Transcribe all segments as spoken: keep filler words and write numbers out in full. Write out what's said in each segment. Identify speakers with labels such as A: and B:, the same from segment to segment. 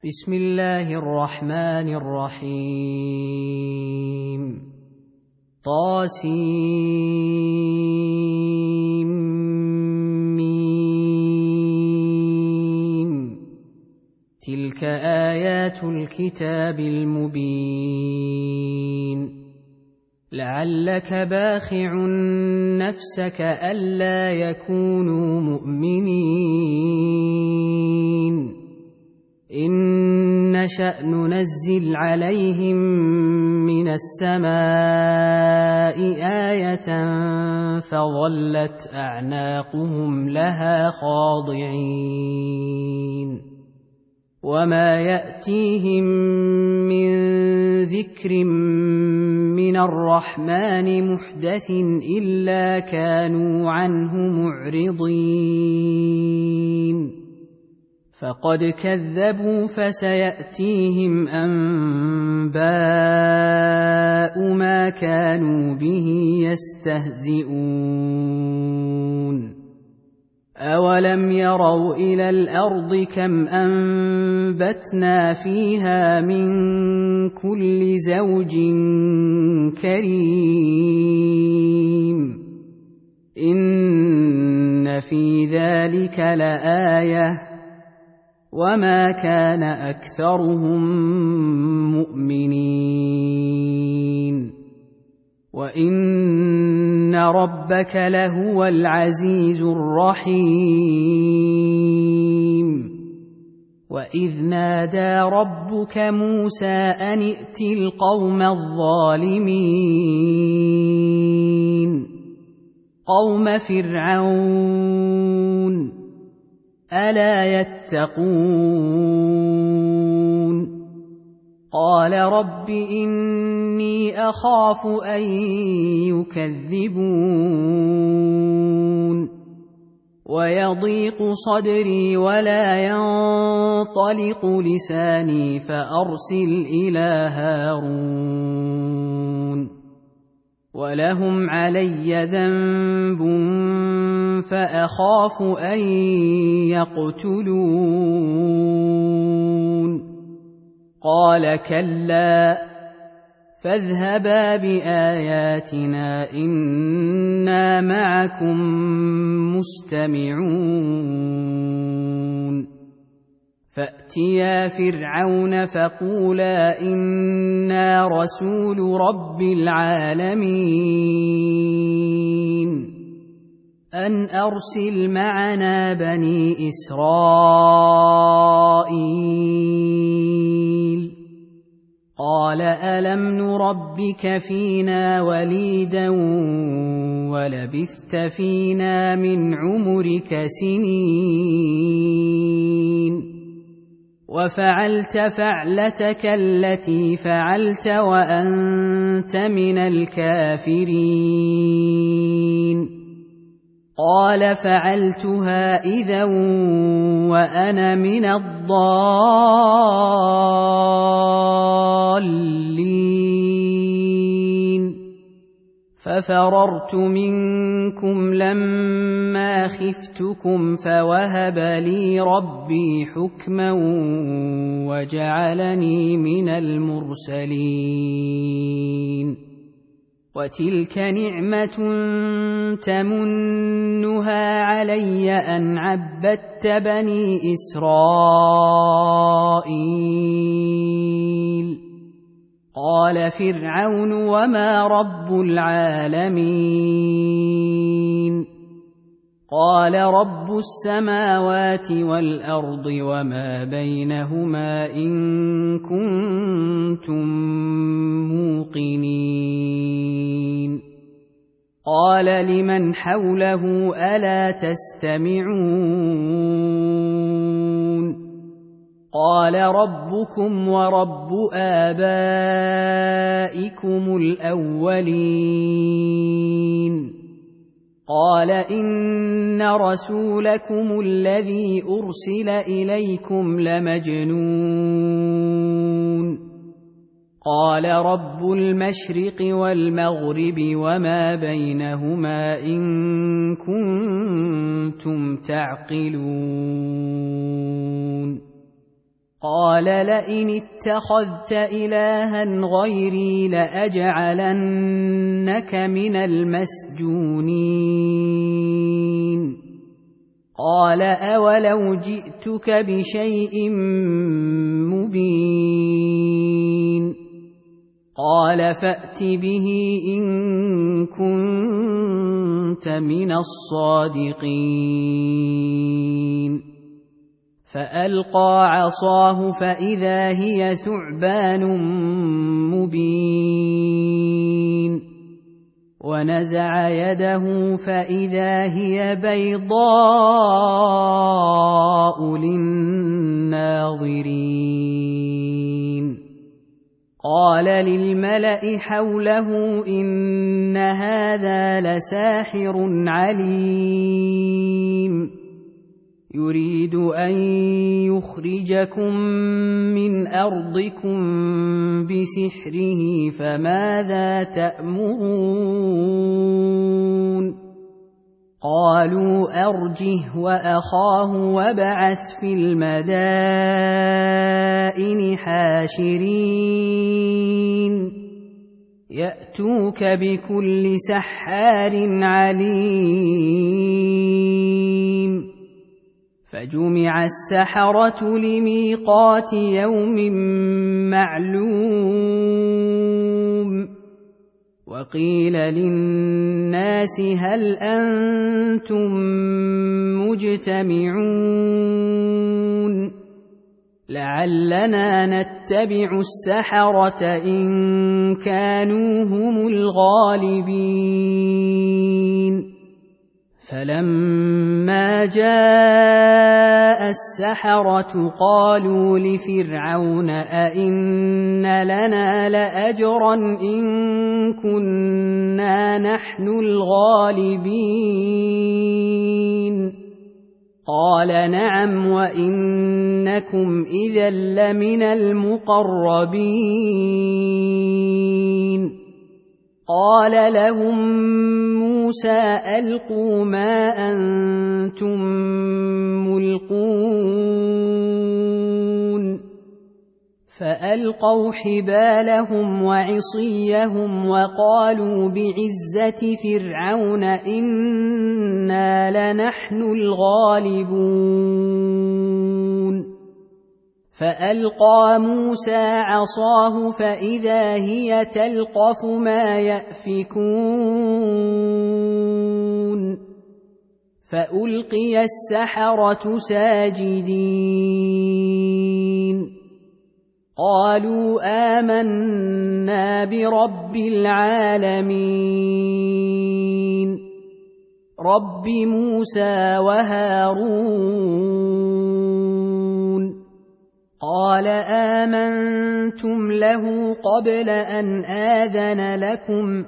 A: بسم الله الرحمن الرحيم. طاسيم. تلك آيات الكتاب المبين. لعلك باخع نفسك ألا يكونوا مؤمنين إن نشأ ننزل عليهم من السماء آية فظلت أعناقهم لها خاضعين وما يأتيهم من ذكر من الرحمن محدث إلا كانوا عنه معرضين فقد كذبوا فسيأتيهم أنباء ما كانوا به يستهزئون أولم يروا إلى الأرض كم أنبتنا فيها من كل زوج كريم إن في ذلك لآية وما كان أكثرهم مؤمنين وإن ربك لهو العزيز الرحيم وإذ نادى ربك موسى أن ائت القوم الظالمين قوم فرعون ألا يتقون قال رب إني أخاف أن يكذبون ويضيق صدري ولا ينطلق لساني فأرسل إلى هارون ولهم علي ذنب فأخاف أن يقتلون قال كلا فاذهبا بآياتنا إنا معكم مستمعون فأتيا فرعون فقولا إنا رسول رب العالمين أن أرسل معنا بني إسرائيل قال ألم نربك فينا وليدا ولبثت فينا من عمرك سنين وفعلت فعلتك التي فعلت وأنت من الكافرين قال فعلتها إذا وأنا من الضالين ففررت منكم لما خفتكم فوهب لي ربي حكما وجعلني من المرسلين وتلك نعمة تمنها علي أن عبدت بني إسرائيل قال فرعون وما رب العالمين قال رب السماوات والأرض وما بينهما إن كنتم موقنين قال لمن حوله ألا تستمعون قال ربكم ورب آبائكم الأولين قال إن رسولكم الذي أرسل إليكم لمجنون قال رب المشرق والمغرب وما بينهما إن كنتم تعقلون قال لئن اتخذت إلها غيري لأجعلنك من المسجونين قال أولو جئتك بشيء مبين قال فأت به إن كنت من الصادقين فألقى عصاه فإذا هي ثعبان مبين ونزع يده فإذا هي بيضاء للناظرين قال للملأ حوله إن هذا لساحر عليم يريد أن يخرجكم من أرضكم بسحره فماذا تأمرون قالوا أرجه وأخاه وابعث في المدائن حاشرين يأتوك بكل سحار عليم فجمع السحرة لميقات يوم معلوم وقيل للناس هل أنتم مجتمعون لعلنا نتبع السحرة إن كانوا هم الغالبين فلما جاء السحرة قالوا لفرعون أئن لنا لأجرا إن كنا نحن الغالبين قال نعم وإنكم إذا لمن المقربين قال لهم موسى ألقوا ما أنتم ملقون فألقوا حبالهم وعصيهم وقالوا بعزة فرعون إنا لنحن الغالبون فألقى موسى عصاه فإذا هي تلقف ما يأفكون فألقي السحرة ساجدين قالوا آمنا برب العالمين رب موسى وهارون قال آمنتم له قبل أن آذن لكم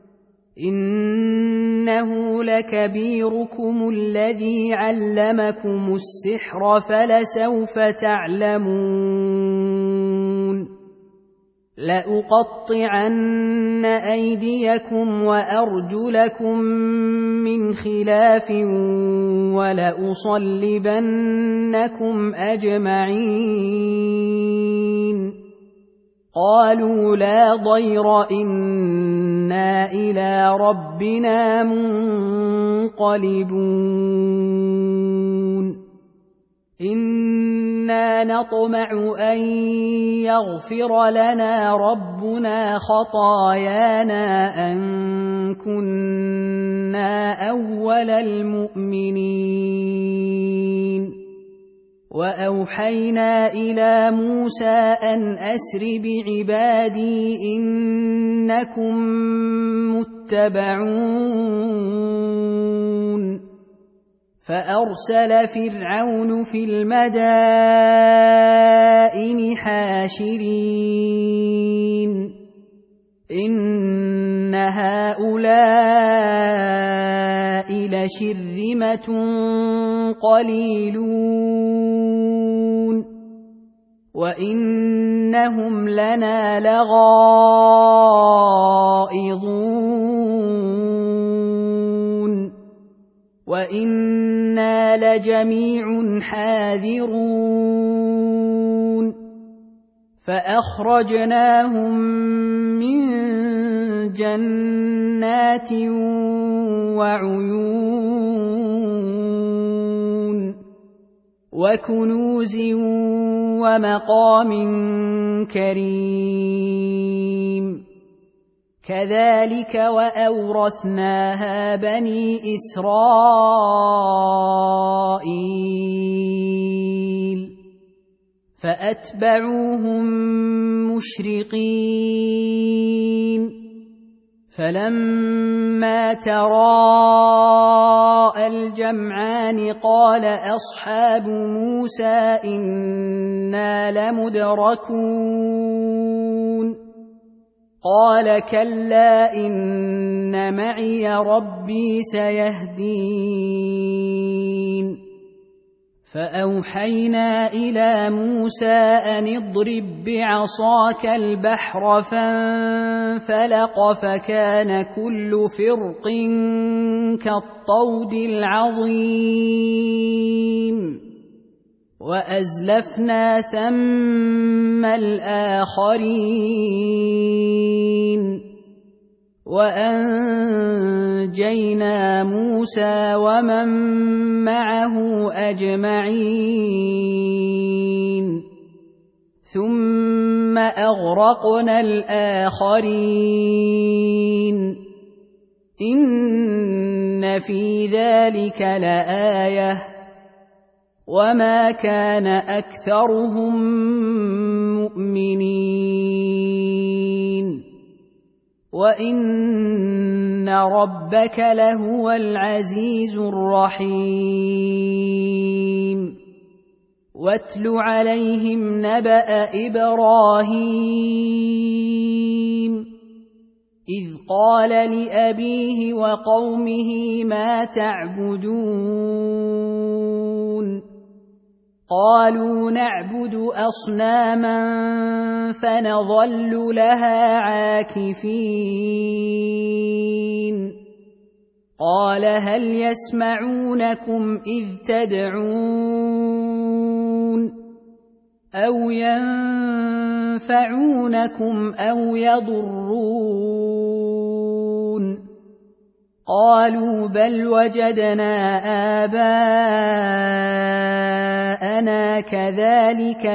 A: إنه لكبيركم الذي علمكم السحر فلسوف تعلمون لأقطعن أيديكم وأرجلكم من خلاف ولأصلبنكم أجمعين قالوا لا ضير إنا إلى ربنا منقلبون إنا نطمع أن يغفر لنا ربنا خطايانا أن كنا أول المؤمنين وأوحينا إلى موسى أن أسر بعبادي إنكم متبعون فأرسل فرعون في المدائن حاشرين إن هؤلاء لشرذمة قليلون وإنهم لنا لغائظون وإنا لجميع حاذرون فأخرجناهم من جنات وعيون وكنوز ومقام كريم كذلك وأورثناها بني إسرائيل فأتبعوهم مشرقين فلما تراءى الجمعان قال أصحاب موسى إنا لمدركون قال كلا إن معي ربي سيهدين فأوحينا إلى موسى أن اضرب بعصاك البحر فانفلق فكان كل فرق كالطود العظيم وأزلفنا ثم الآخرين وأنجينا موسى ومن معه أجمعين ثم أغرقنا الآخرين إن في ذلك لآية وما كان أكثرهم مؤمنين وإن ربك لهو العزيز الرحيم واتل عليهم نبأ إبراهيم إذ قال لأبيه وقومه ما تعبدون قالوا نعبد أصناما فنظل لها عاكفين قال هل يسمعونكم إذ تدعون أو ينفعونكم أو يضرون قالوا بل وجدنا آباءنا كذلك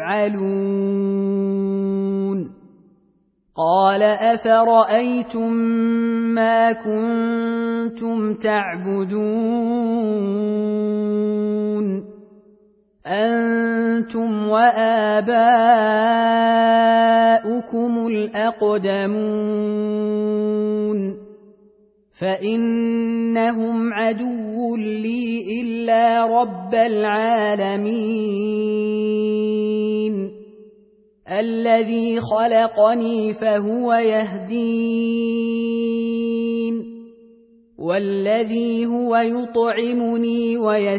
A: يفعلون قال أفرأيتم ما كنتم تعبدون أنتم وآباؤكم الأقدمون فإنهم عدو لي إلا رب العالمين الذي خلقني فهو يهدين والذي هو يطعمني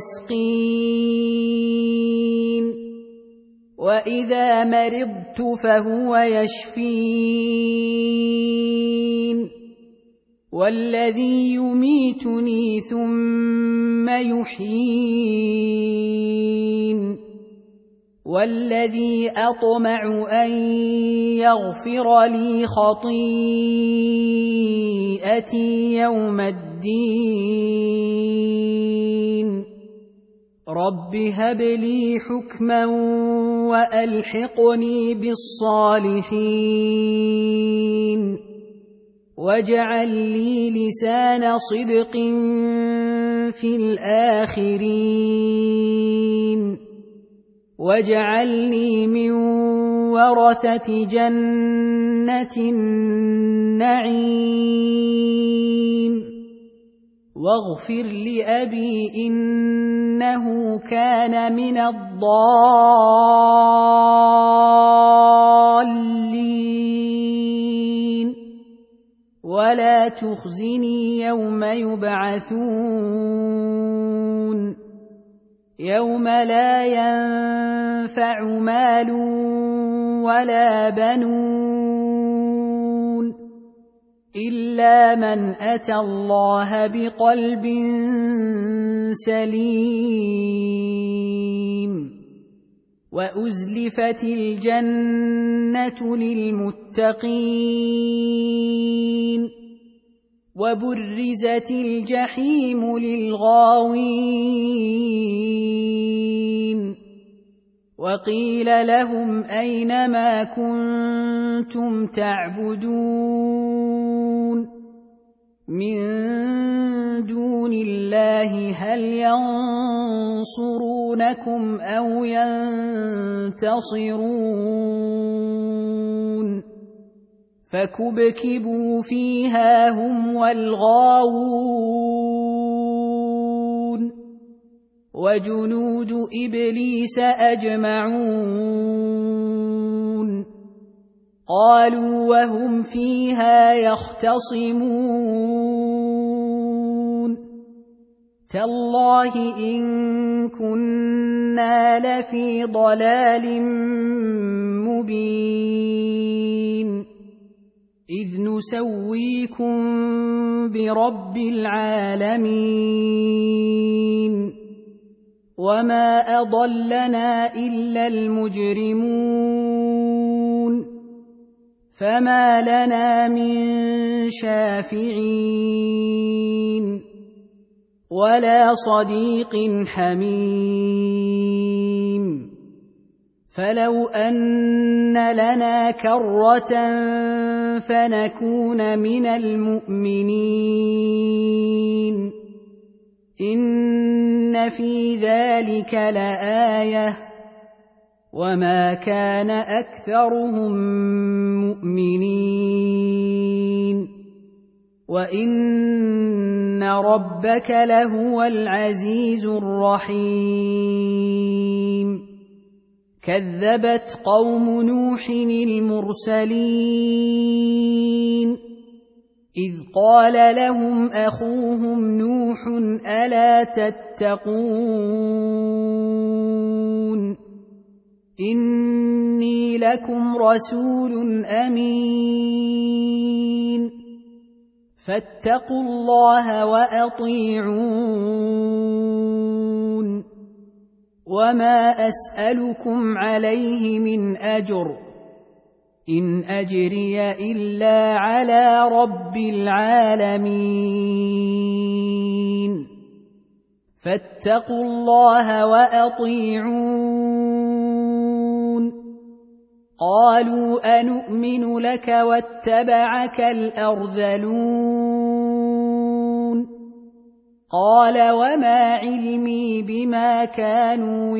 A: ويسقين وإذا مرضت فهو يشفين والذي يميتني ثم يحيين والذي أطمع أن يغفر لي خطيئتي يوم الدين رب هب لي حكما وألحقني بالصالحين واجعل لي لسان صدق في الآخرين واجعلني من ورثة جنة النعيم واغفر لأبي إنه كان من الضالين ولا تخزني يوم يبعثون يوم لا ينفع مال ولا بنون إلا من أتى الله بقلب سليم وأزلفت الجنة للمتقين وبرزت الجحيم للغاوين وقيل لهم أين ما كنتم تعبدون من دون الله هل ينصرونكم أو ينتصرون فكبكبوا فيها هم والغاوون وجنود إبليس أجمعون قالوا وهم فيها يختصمون تالله إن كنا لفي ضلال مبين إذ نسويكم برب العالمين وما أضلنا إلا المجرمون فما لنا من شافعين ولا صديق حميم فلو أن لنا كرة فنكون من المؤمنين إن في ذلك لآية وما كان أكثرهم مؤمنين وإن ربك لهو العزيز الرحيم كذبت قوم نوح المرسلين إذ قال لهم أخوهم نوح ألا تتقون إني لكم رسول أمين فاتقوا الله وأطيعون وما أسألكم عليه من أجر إن أجري إلا على رب العالمين فاتقوا الله وأطيعون قالوا أنؤمن لك واتبعك الأرذلون قال وما علمي بما كانوا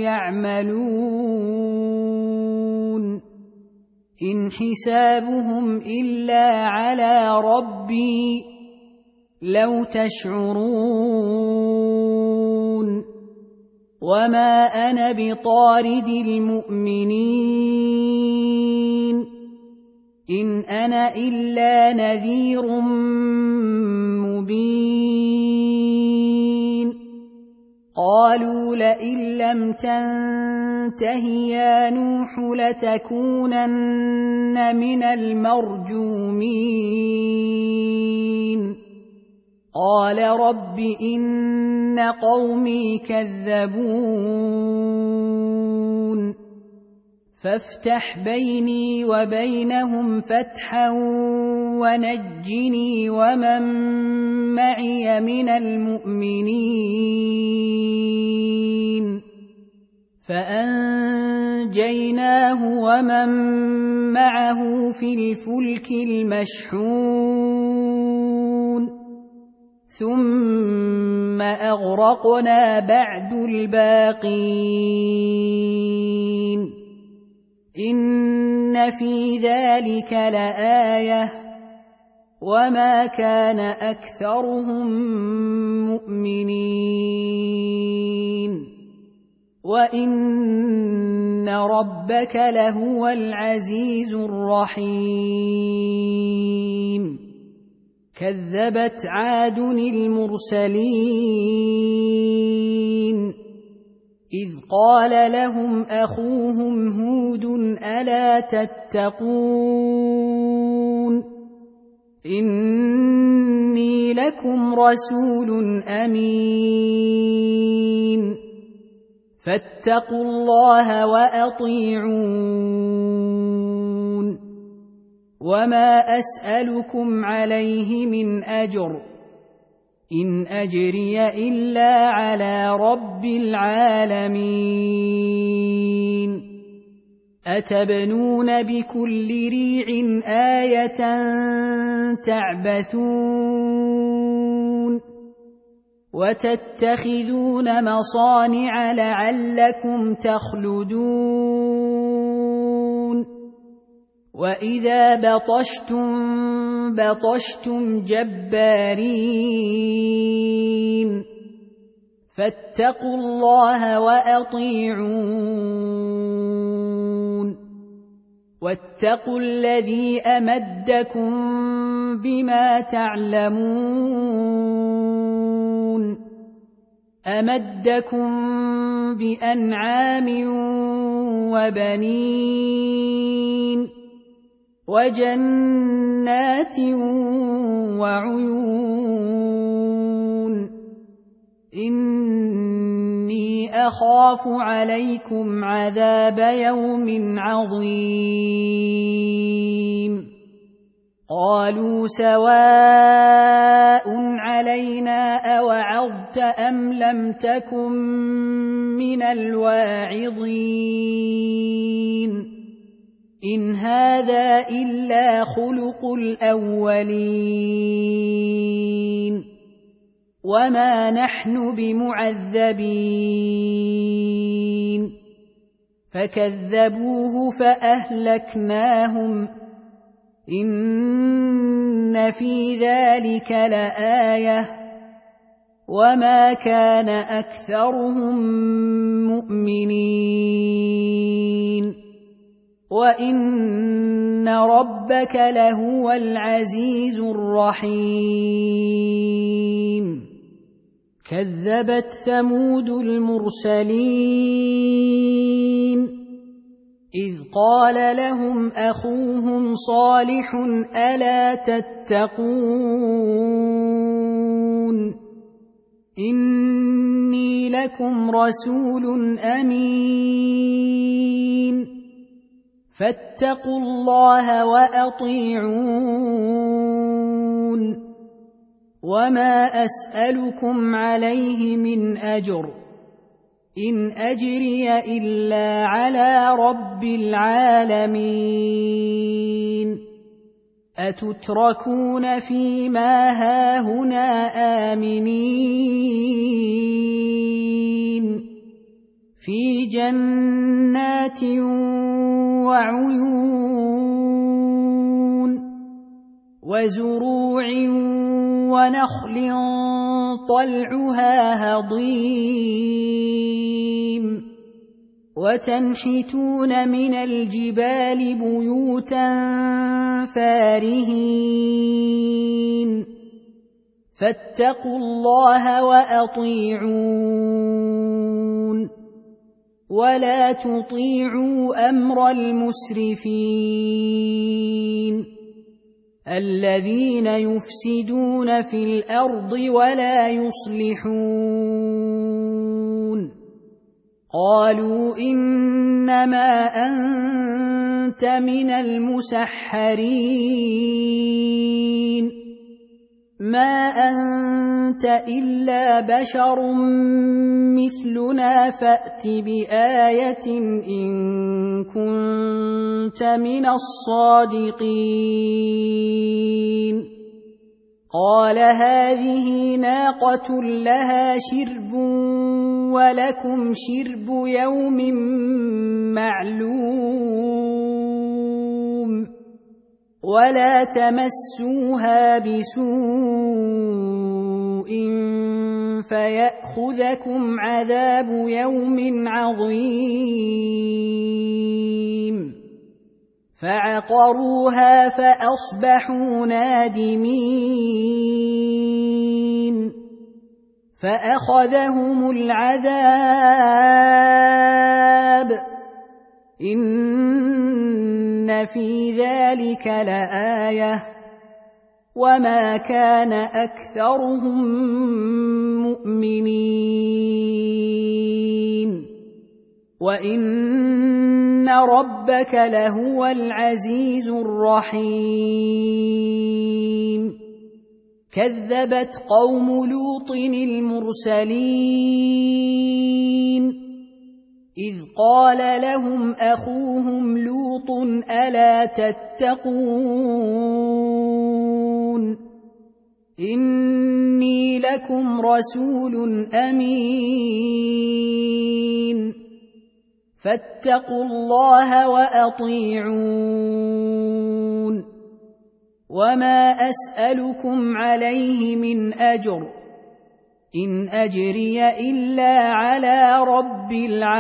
A: يعملون إن حسابهم إلا على ربي لو تشعرون وما أنا بطارد المؤمنين إن أنا إلا نذير مبين قالوا لئن لم تنته يا نوح لتكونن من المرجومين قال رب إن قومي كذبون فافتح بيني وبينهم فتحا ونجني ومن معي من المؤمنين فأنجيناه ومن معه في الفلك المشحون ثم أغرقنا بعد الباقين إن في ذلك لآية وما كان أكثرهم مؤمنين وإن ربك لهو العزيز الرحيم كذبت عاد المرسلين إذ قال لهم أخوهم هود ألا تتقون إني لكم رسول أمين فاتقوا الله وأطيعون وما أسألكم عليه من أجر إن أجري إلا على رب العالمين أتبنون بكل ريع آية تعبثون وتتخذون مصانع لعلكم تخلدون وإذا بطشتم بطشتم جبارين فاتقوا الله وأطيعون واتقوا الذي أمدكم بما تعلمون أمدكم بأنعام وبنين وجنات وعيون إني أخاف عليكم عذاب يوم عظيم قالوا سواء علينا أوعظت أم لم تكن من الواعظين إن هذا إلا خلق الأولين وما نحن بمعذبين فكذبوه فأهلكناهم إن في ذلك لآية وما كان أكثرهم مؤمنين وإن ربك لهو العزيز الرحيم كذبت ثمود المرسلين إذ قال لهم أخوهم صالح ألا تتقون إني لكم رسول أمين فاتقوا الله وأطيعون وما أسألكم عليه من أجر إن أجري إلا على رب العالمين أتتركون فيما هاهنا آمنين في جنات وعيون وزروع ونخل طلعها هضيم وتنحتون من الجبال بيوتا فارهين فاتقوا الله وأطيعون ولا تطيعوا أمر المسرفين الذين يفسدون في الأرض ولا يصلحون قالوا إنما أنت من المسحرين ما أنت إلا بشر مثلنا فأت بآية إن كنت من الصادقين قال هذه ناقة لها شرب ولكم شرب يوم معلوم ولا تمسوها بسوء فيأخذكم عذاب يوم عظيم فعقروها فأصبحوا نادمين فأخذهم العذاب إن في ذلك لآية وما كان أكثرهم مؤمنين وإن ربك لهو العزيز الرحيم كذبت قوم لوط المرسلين إذ قال لهم أخوهم لوط ألا تتقون إني لكم رسول أمين فاتقوا الله وأطيعون وما أسألكم عليه من أجر إن أجري إلا على رب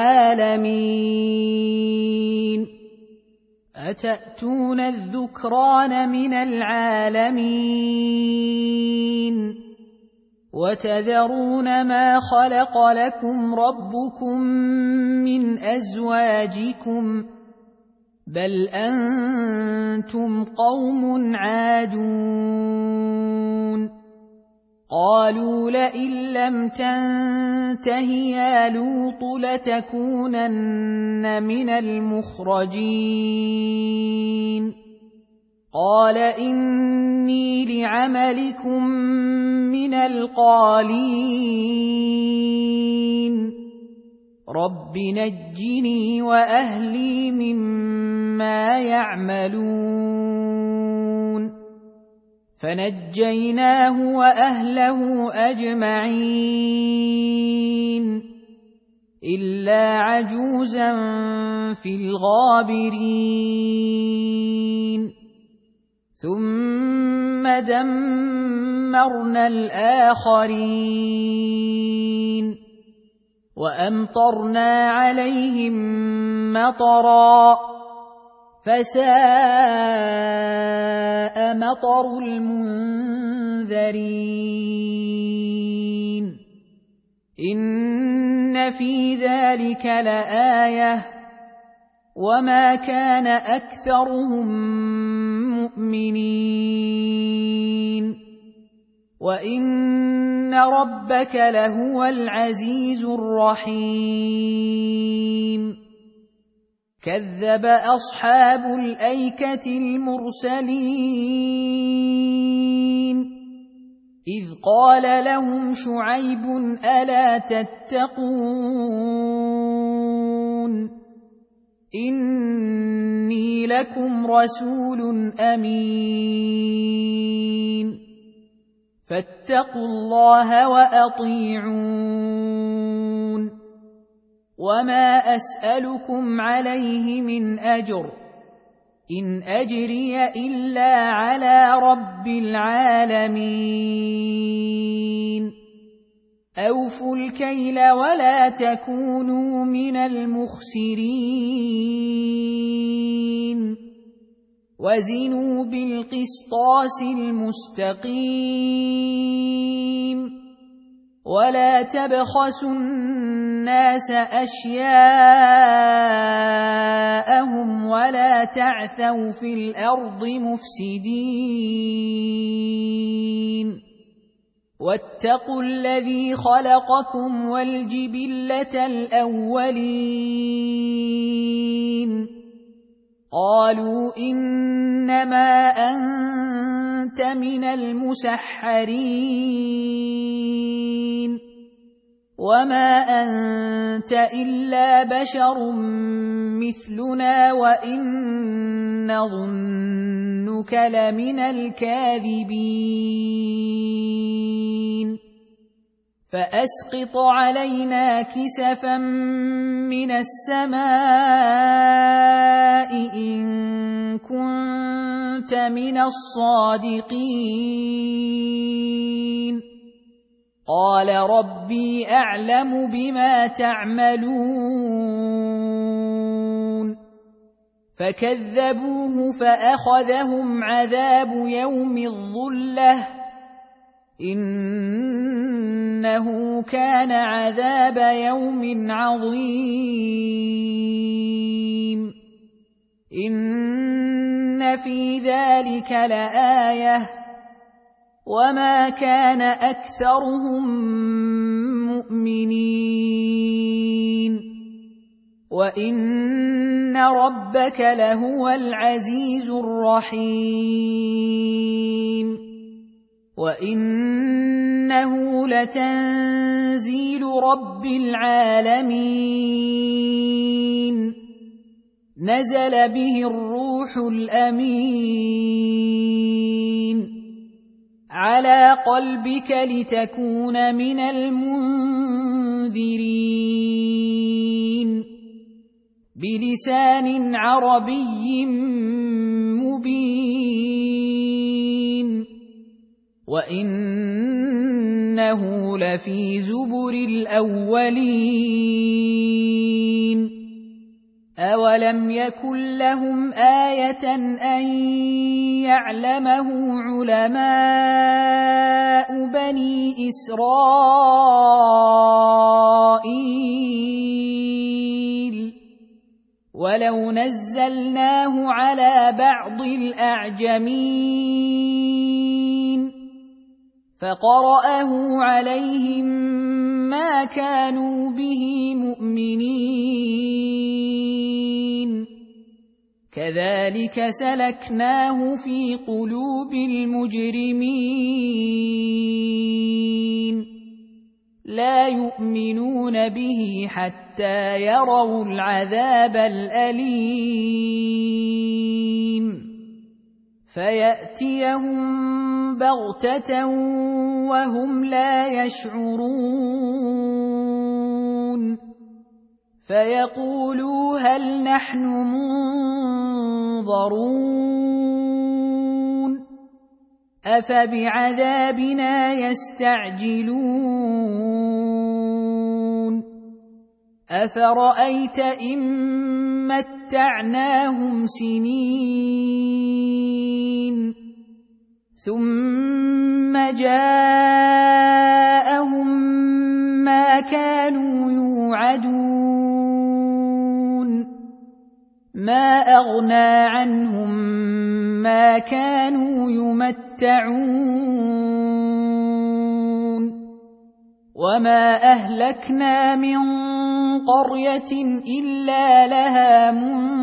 A: العالمين أتأتون الذكران من العالمين وتذرون ما خلق لكم ربكم من أزواجكم بل أنتم قوم عادون قالوا لئن لم تنته يا لوط لتكونن من المخرجين قال إني لعملكم من القالين رب نجني وأهلي مما يعملون فنجيناه وأهله أجمعين إلا عجوزا في الغابرين ثم دمرنا الآخرين وأمطرنا عليهم مطرا فساء مطر المنذرين إن في ذلك لآية وما كان أكثرهم مؤمنين وإن ربك لهو العزيز الرحيم كذب أصحاب الأيكة المرسلين إذ قال لهم شعيب ألا تتقون إني لكم رسول أمين فاتقوا الله وأطيعون وما أسألكم عليه من أجر إن أجري إلا على رب العالمين أوفوا الكيل ولا تكونوا من المخسرين وزنوا بالقسطاس المستقيم ولا تبخسوا الناس أشياءهم ولا تعثوا في الأرض مفسدين واتقوا الذي خلقكم والجبلة الأولين قالوا إنما أنت من المسحرين وما أنت إلا بشر مثلنا وإن نظنك لمن الكاذبين فأسقط علينا كسفا من السماء إن كنت من الصادقين قال ربي أعلم بما تعملون فكذبوه فأخذهم عذاب يوم الظلة إنه كان عذاب يوم عظيم إن في ذلك لآية وما كان أكثرهم مؤمنين وإن ربك لهو العزيز الرحيم وإنه لتنزيل رب العالمين نزل به الروح الأمين على قلبك لتكون من المنذرين بلسان عربي مبين وإنه لفي زبر الأولين أولم يكن لهم آية أن يعلمه علماء بني إسرائيل ولو نزلناه على بعض الأعجمين فقرأه عليهم ما كانوا به مؤمنين كذلك سلكناه في قلوب المجرمين لا يؤمنون به حتى يروا العذاب الأليم فيأتيهم بغتة وهم لا يشعرون فيقولوا هل نحن منظرون أفبعذابنا يستعجلون أفرأيت إن متعناهم سنين ثم جاءهم ما كانوا يوعدون ما أغنى عنهم ما كانوا يمتعون وما أهلكنا من قرية إلا لها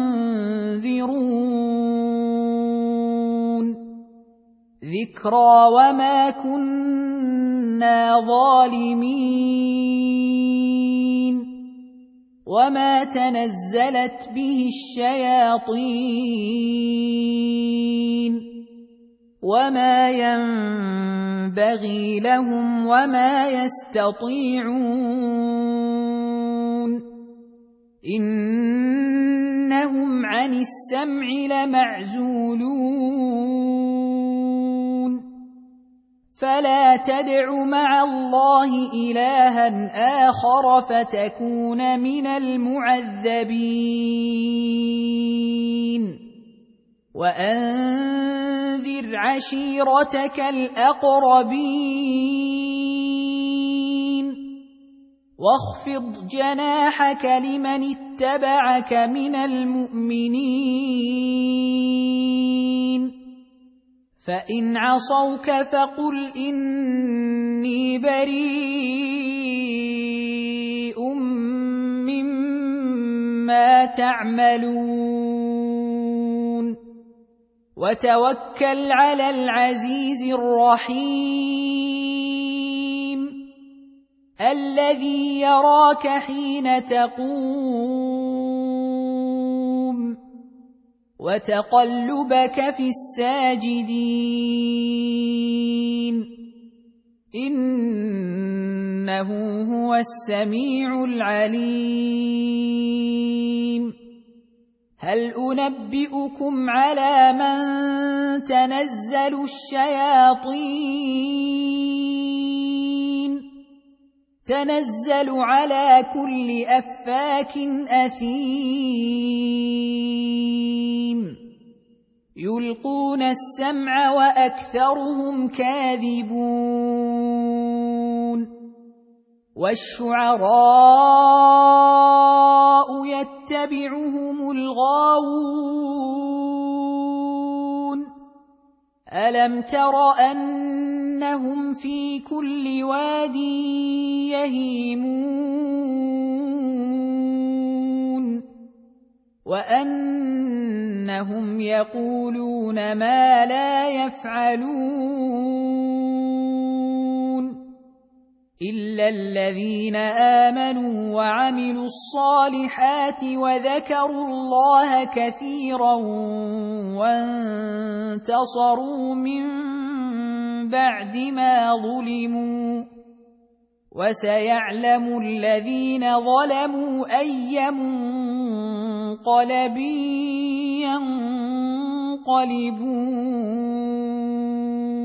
A: منذرون ذكرى وما كنا ظالمين وما تنزلت به الشياطين وما ينبغي لهم وما يستطيعون إنهم عن السمع لمعزولون فلا تدع مع الله إلها آخر فتكون من المعذبين وأنذر عشيرتك الأقربين واخفض جناحك لمن اتبعك من المؤمنين فإن عصوك فقل إني بريء مما تعملون وتوكل على العزيز الرحيم الذي يراك حين تقوم وتقلبك في الساجدين إنه هو السميع العليم هل أنبئكم على من تنزل الشياطين تنزل على كل أفاك أثيم يلقون السمع وأكثرهم كاذبون والشعراء يتبعهم الغاوون ألم تر أن أنهم في كل واد يهيمون وأنهم يقولون ما لا يفعلون إلا الذين آمنوا وعملوا الصالحات وذكروا الله كثيرا وانتصروا من بعد ما ظلموا وسيعلم الذين ظلموا أي منقلب ينقلبون